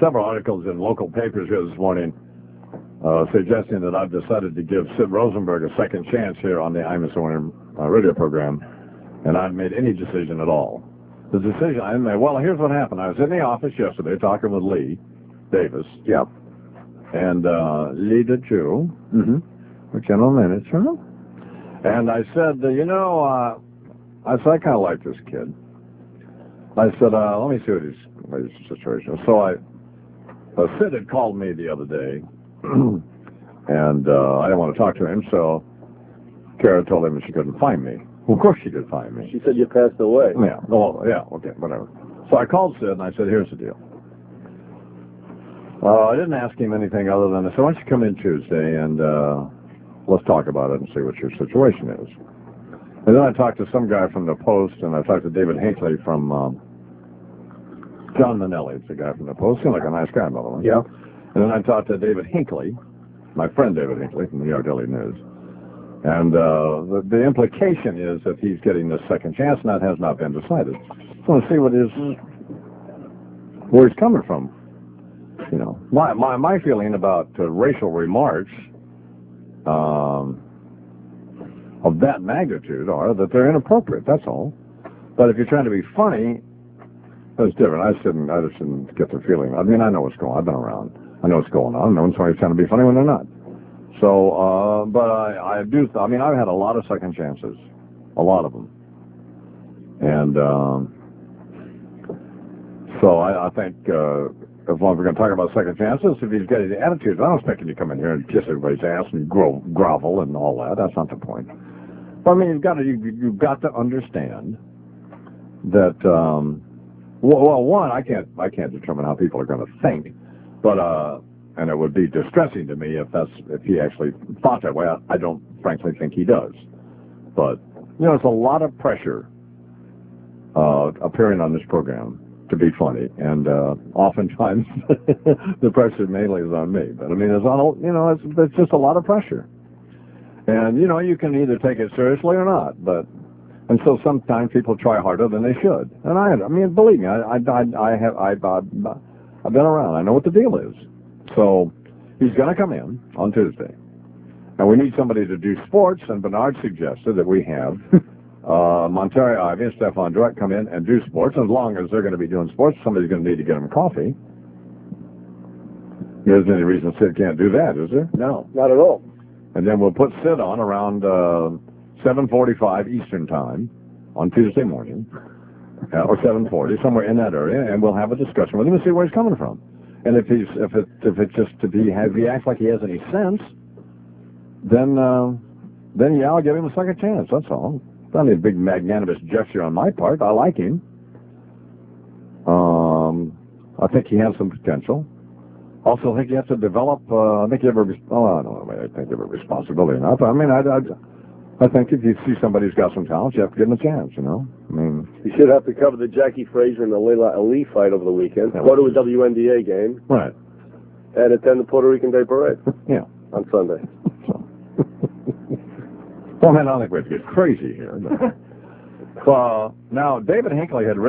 several articles in local papers here this morning suggesting that I've decided to give Sid Rosenberg a second chance here on the Imus Warner radio program, and I haven't made any decision at all. The decision I made, well, here's what happened. I was in the office yesterday talking with Lee Davis. Yep. And Lee the Jew, for general manager. And I said, I kind of like this kid. I said, let me see what his situation is. So Sid had called me the other day, and I didn't want to talk to him, so Kara told him that she couldn't find me. Well, of course she could find me. She said you passed away. Yeah. Oh, yeah. Okay. Whatever. So I called Sid and I said, "Here's the deal." I didn't ask him anything other than I said, "Why don't you come in Tuesday and let's talk about it and see what your situation is." And then I talked to some guy from the Post, and I talked to David Hinckley from John Manelli. It's a guy from the Post. Seemed like a nice guy, by the way. Yeah. And then I talked to David Hinckley, my friend David Hinckley from the New York Daily News. And the implication is that he's getting this second chance, and that has not been decided. So I want to see where he's coming from. You know, my feeling about racial remarks of that magnitude are that they're inappropriate. That's all. But if you're trying to be funny, that's different. I just shouldn't get the feeling. I mean, I know what's going on. I've been around. I know what's going on. No one's trying to be funny when they're not. So, but I do. I mean, I've had a lot of second chances, a lot of them, and so I think as long as we're going to talk about second chances, if he's getting the attitudes, I don't expect him to come in here and kiss everybody's ass and grovel and all that. That's not the point. But I mean, you've got to understand that. Well, one, I can't determine how people are going to think, but and it would be distressing to me if he actually thought that way. I don't frankly think he does. But it's a lot of pressure appearing on this program to be funny, and oftentimes the pressure mainly is on me. But I mean, it's just a lot of pressure, and you can either take it seriously or not. And so sometimes people try harder than they should. And I mean, believe me, I've been around. I know what the deal is. So he's going to come in on Tuesday, and we need somebody to do sports. And Bernard suggested that we have Monterey Ivy and Stefan Druck come in and do sports. As long as they're going to be doing sports, somebody's going to need to get them coffee. There isn't any reason Sid can't do that, is there? No, not at all. And then we'll put Sid on around 7:45 Eastern Time on Tuesday morning, or 7:40, somewhere in that area, and we'll have a discussion with him and see where he's coming from. And if he acts like he has any sense, then yeah, I'll give him a second chance. That's all. It's not a big magnanimous gesture on my part. I like him. I think he has some potential. Also, I think he has to develop. I think you have a responsibility enough. I mean, I think if you see somebody who's got some talent, you have to give him a chance, I mean... You should have to cover the Jackie Frazier and the Layla Ali fight over the weekend. Go to a WNBA game. Right. And attend the Puerto Rican Day Parade. Yeah. On Sunday. Well, man, I don't think we have to get crazy here. But, now, David Hinckley had written...